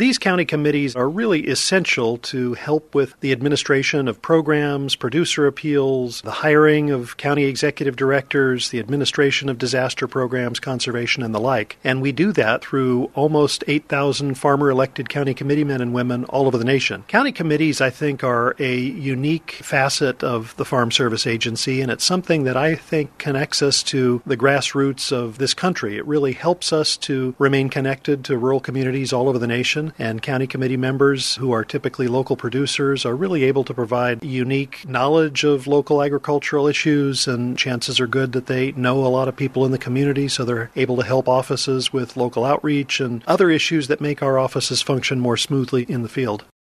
These county committees are really essential to help with the administration of programs, producer appeals, the hiring of county executive directors, the administration of disaster programs, conservation, and the like. And we do that through almost 8,000 farmer-elected county committeemen and women all over the nation. County committees, I think, are a unique facet of the Farm Service Agency, and it's something that I think connects us to the grassroots of this country. It really helps us to remain connected to rural communities all over the nation. And county committee members, who are typically local producers, are really able to provide unique knowledge of local agricultural issues, and chances are good that they know a lot of people in the community, so they're able to help offices with local outreach and other issues that make our offices function more smoothly in the field.